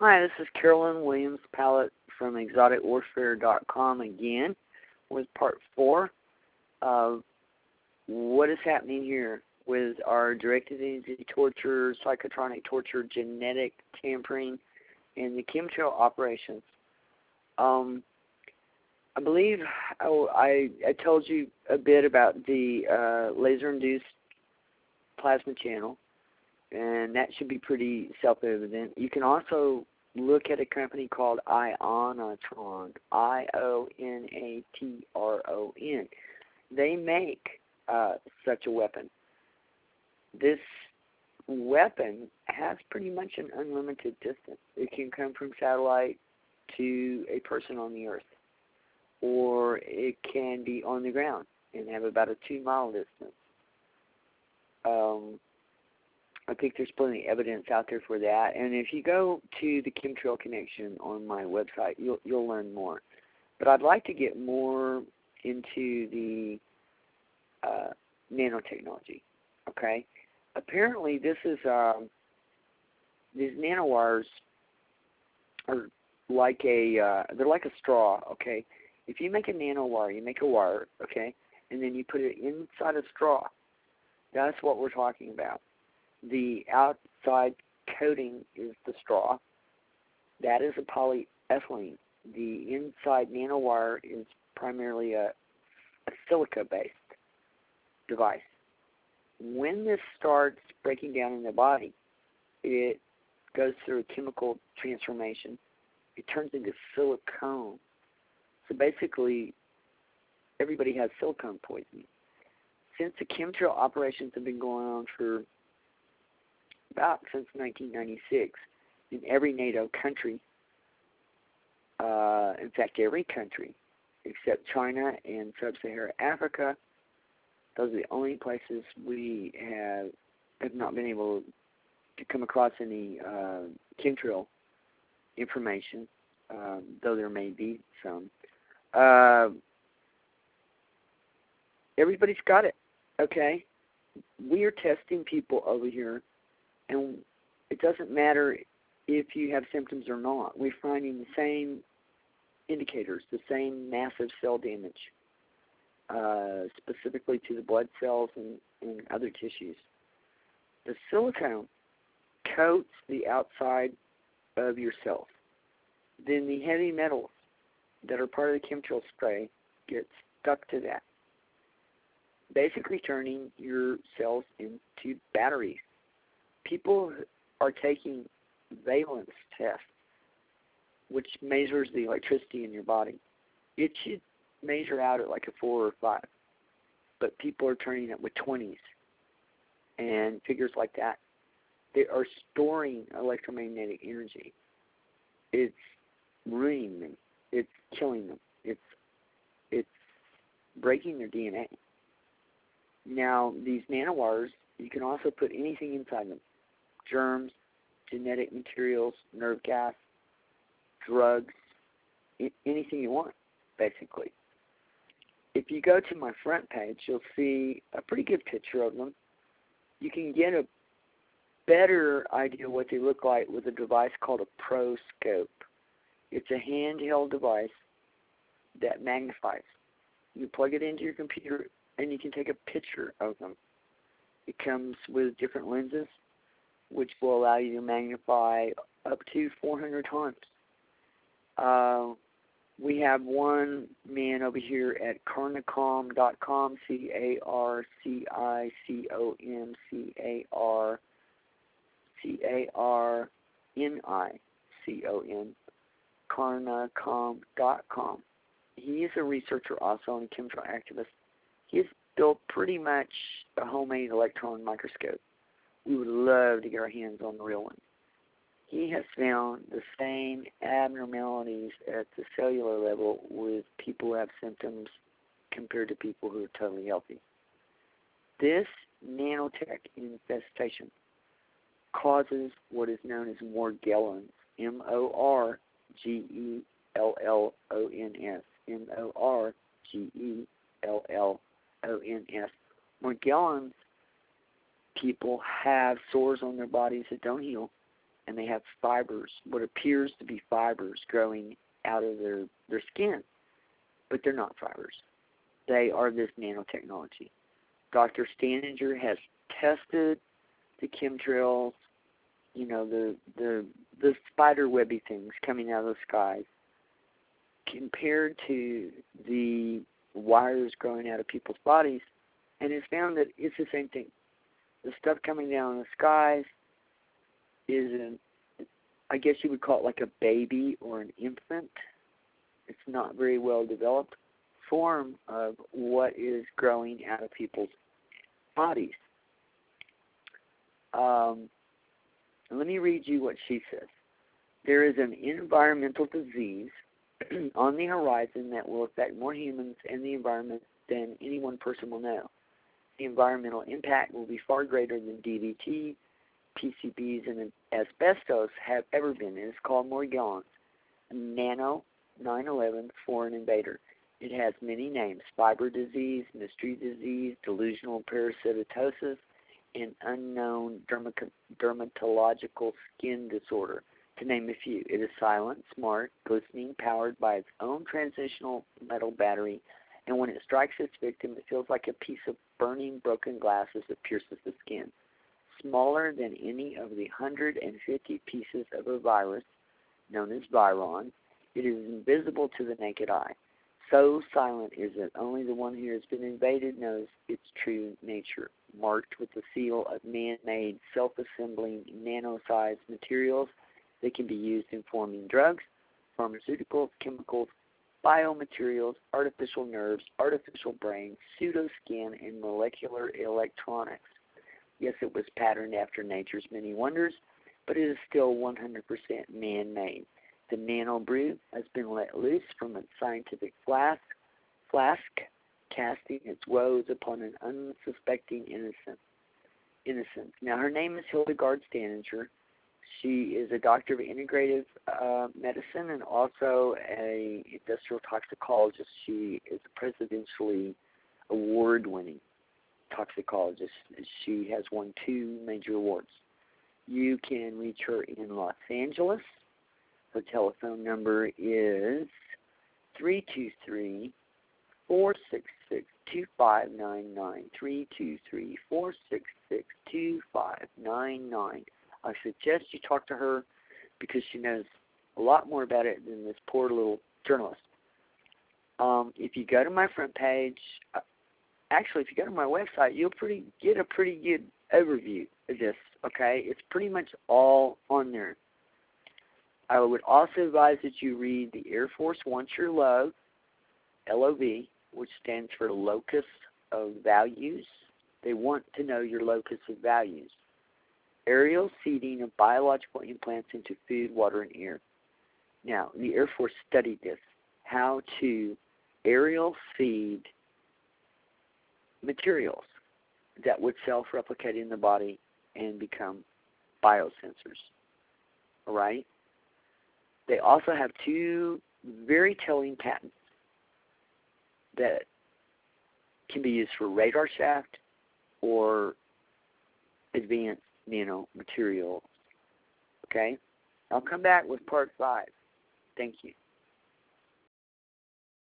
Hi, this is Carolyn Williams Pallett from ExoticWarfare.com again with part 4 of what is happening here with our directed energy torture, psychotronic torture, genetic tampering, and the chemtrail operations. I believe I told you a bit about the laser-induced plasma channel, and that should be pretty self-evident. You can also look at a company called Ionatron, I-O-N-A-T-R-O-N. They make such a weapon. This weapon has pretty much an unlimited distance. It can come from satellite to a person on the Earth, or it can be on the ground and have about a 2-mile distance. I think there's plenty of evidence out there for that. And if you go to the Chemtrail Connection on my website, you'll learn more. But I'd like to get more into the nanotechnology. Okay, apparently this is these nanowires are like they're like a straw. Okay, if you make a nanowire, you make a wire. Okay, and then you put it inside a straw. That's what we're talking about. The outside coating is the straw. That is a polyethylene. The inside nanowire is primarily a silica-based device. When this starts breaking down in the body, it goes through a chemical transformation. It turns into silicone. So basically, everybody has silicone poisoning. Since the chemtrail operations have been going on for since 1996 in every NATO country, in fact every country except China and Sub-Saharan Africa, those are the only places we have not been able to come across any chemtrail information, though there may be some. Everybody's got it, okay? We are testing people over here, and it doesn't matter if you have symptoms or not. We're finding the same indicators, the same massive cell damage, specifically to the blood cells and other tissues. The silicone coats the outside of your cells. Then the heavy metals that are part of the chemtrail spray get stuck to that, basically turning your cells into batteries. People are taking valence tests, which measures the electricity in your body. It should measure out at like a 4 or 5, but people are turning it with 20s and figures like that. They are storing electromagnetic energy. It's ruining them. It's killing them. It's breaking their DNA. Now, these nanowires, you can also put anything inside them. Germs, genetic materials, nerve gas, drugs, anything you want, basically. If you go to my front page, you'll see a pretty good picture of them. You can get a better idea what they look like with a device called a ProScope. It's a handheld device that magnifies. You plug it into your computer, and you can take a picture of them. It comes with different lenses, which will allow you to magnify up to 400 times. We have one man over here at Carnicom.com, CARCICOM, Carnicom.com. He is a researcher also and a chemtrail activist. He's built pretty much a homemade electron microscope. We would love to get our hands on the real one. He has found the same abnormalities at the cellular level with people who have symptoms compared to people who are totally healthy. This nanotech infestation causes what is known as Morgellons, Morgellons, Morgellons. Morgellons people have sores on their bodies that don't heal. and they have fibers, what appears to be fibers growing out of their skin, but they're not fibers. They are this nanotechnology. Dr. Staninger has tested the chemtrails, the spider webby things coming out of the skies, compared to the wires growing out of people's bodies, and has found that it's the same thing. The stuff coming down in the skies is, I guess you would call it like a baby or an infant. It's not very well developed form of what is growing out of people's bodies. Let me read you what she says. There is an environmental disease on the horizon that will affect more humans and the environment than any one person will know. The environmental impact will be far greater than DDT, PCBs, and asbestos have ever been. It is called Morgellons, a nano 9/11 foreign invader. It has many names: fiber disease, mystery disease, delusional parasitosis, and unknown dermatological skin disorder, to name a few. It is silent, smart, glistening, powered by its own transitional metal battery, and when it strikes its victim, it feels like a piece of burning broken glass as it pierces the skin. Smaller than any of the 150 pieces of a virus, known as Viron, it is invisible to the naked eye. So silent is it, only the one who has been invaded knows its true nature. Marked with the seal of man-made, self-assembling, nano-sized materials that can be used in forming drugs, pharmaceuticals, chemicals, biomaterials, artificial nerves, artificial brains, pseudoskin, and molecular electronics. Yes, it was patterned after nature's many wonders, but it is still 100% man-made. The nano brew has been let loose from its scientific flask, casting its woes upon an unsuspecting innocent. Now, her name is Hildegard Staninger. She is a doctor of integrative medicine and also a industrial toxicologist. She is a presidentially award-winning toxicologist. She has won 2 major awards. You can reach her in Los Angeles. Her telephone number is 323-466-2599, 323-466-2599. I suggest you talk to her because she knows a lot more about it than this poor little journalist. If you go to my front page, actually, if you go to my website, you'll get a pretty good overview of this, okay? It's pretty much all on there. I would also advise that you read The Air Force Wants Your Love, LOV, which stands for Locus of Values. They want to know your locus of values. Aerial seeding of biological implants into food, water, and air. Now, the Air Force studied this, how to aerial seed materials that would self-replicate in the body and become biosensors. All right? They also have 2 very telling patents that can be used for radar shaft or advanced nanomaterials. Okay? I'll come back with part 5. Thank you.